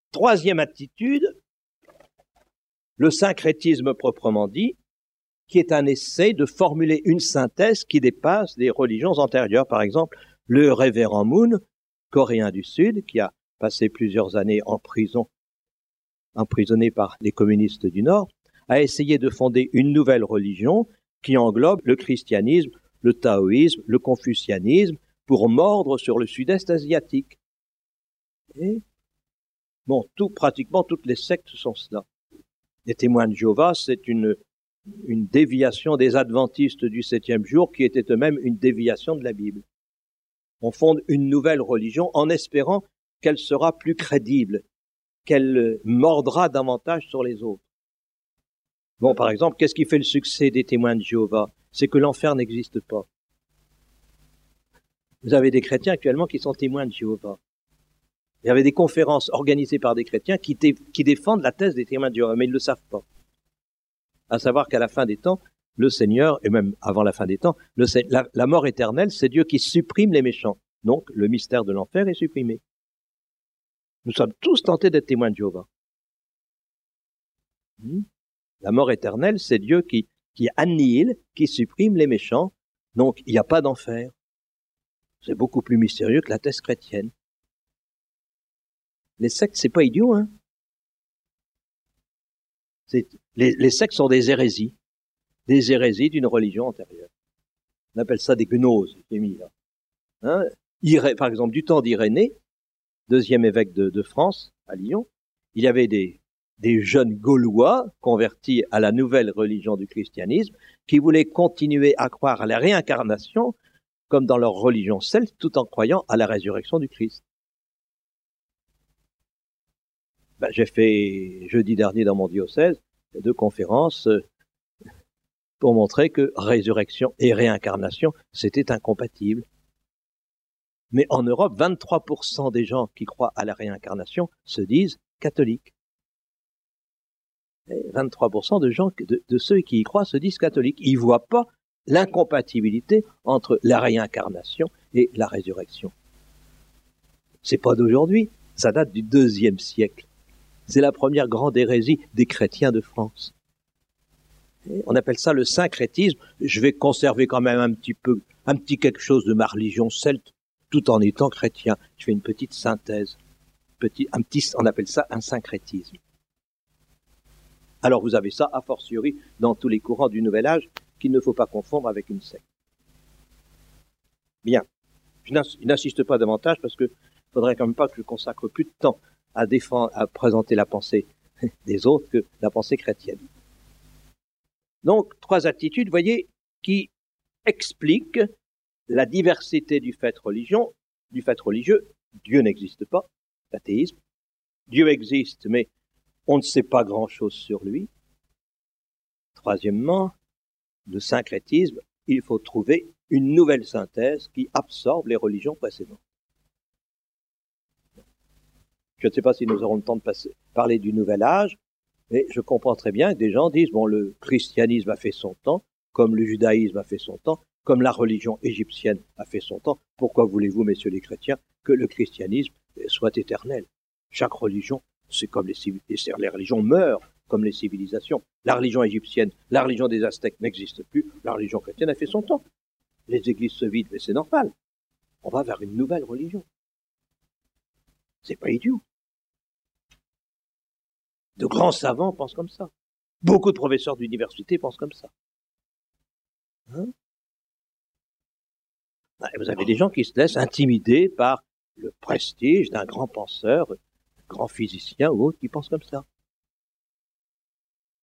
Troisième attitude, le syncrétisme proprement dit, qui est un essai de formuler une synthèse qui dépasse les religions antérieures. Par exemple, le révérend Moon, coréen du Sud, qui a passé plusieurs années en prison, emprisonné par les communistes du Nord, a essayé de fonder une nouvelle religion qui englobe le christianisme, le taoïsme, le confucianisme, pour mordre sur le sud-est asiatique. Et bon, pratiquement toutes les sectes sont cela. Les témoins de Jéhovah, c'est une déviation des adventistes du 7e jour qui était eux-mêmes une déviation de la Bible. On fonde une nouvelle religion en espérant qu'elle sera plus crédible, qu'elle mordra davantage sur les autres. Bon, par exemple, qu'est-ce qui fait le succès des témoins de Jéhovah? C'est que l'enfer n'existe pas. Vous avez des chrétiens actuellement qui sont témoins de Jéhovah. Il y avait des conférences organisées par des chrétiens qui défendent la thèse des témoins de Jéhovah, mais ils ne le savent pas. À savoir qu'à la fin des temps, le Seigneur, et même avant la fin des temps, la mort éternelle, c'est Dieu qui supprime les méchants. Donc, le mystère de l'enfer est supprimé. Nous sommes tous tentés d'être témoins de Jéhovah. La mort éternelle, c'est Dieu qui annihile, qui supprime les méchants. Donc, il n'y a pas d'enfer. C'est beaucoup plus mystérieux que la thèse chrétienne. Les sectes, c'est pas idiot, hein. Les sectes sont des hérésies d'une religion antérieure. On appelle ça des gnoses, j'ai mis là. Hein? Par exemple, du temps d'Irénée, deuxième évêque de France, à Lyon, il y avait des jeunes Gaulois convertis à la nouvelle religion du christianisme qui voulaient continuer à croire à la réincarnation comme dans leur religion celte, tout en croyant à la résurrection du Christ. J'ai fait jeudi dernier dans mon diocèse 2 conférences pour montrer que résurrection et réincarnation, c'était incompatible. Mais en Europe, 23% des gens qui croient à la réincarnation se disent catholiques. Et 23% de ceux qui y croient se disent catholiques. Ils ne voient pas l'incompatibilité entre la réincarnation et la résurrection. C'est pas d'aujourd'hui, ça date du IIe siècle. C'est la première grande hérésie des chrétiens de France. Et on appelle ça le syncrétisme. Je vais conserver quand même un petit quelque chose de ma religion celte, tout en étant chrétien. Je fais une petite synthèse. On appelle ça un syncrétisme. Alors vous avez ça, a fortiori, dans tous les courants du Nouvel Âge, qu'il ne faut pas confondre avec une secte. Bien. Je n'insiste pas davantage parce que faudrait quand même pas que je consacre plus de temps à présenter la pensée des autres que la pensée chrétienne. Donc, 3 attitudes, vous voyez, qui expliquent la diversité du fait religieux. Dieu n'existe pas, l'athéisme. Dieu existe, mais on ne sait pas grand-chose sur lui. Troisièmement, le syncrétisme, il faut trouver une nouvelle synthèse qui absorbe les religions précédentes. Je ne sais pas si nous aurons le temps de parler du Nouvel Âge, mais je comprends très bien que des gens disent, bon, le christianisme a fait son temps, comme le judaïsme a fait son temps, comme la religion égyptienne a fait son temps. Pourquoi voulez-vous, messieurs les chrétiens, que le christianisme soit éternel? Chaque religion, c'est comme les religions meurent comme les civilisations. La religion égyptienne, la religion des Aztèques n'existe plus, la religion chrétienne a fait son temps. Les églises se vident, mais c'est normal. On va vers une nouvelle religion. C'est pas idiot. De grands savants pensent comme ça. Beaucoup de professeurs d'université pensent comme ça. Hein? Vous avez des gens qui se laissent intimider par le prestige d'un grand penseur, un grand physicien ou autre qui pense comme ça.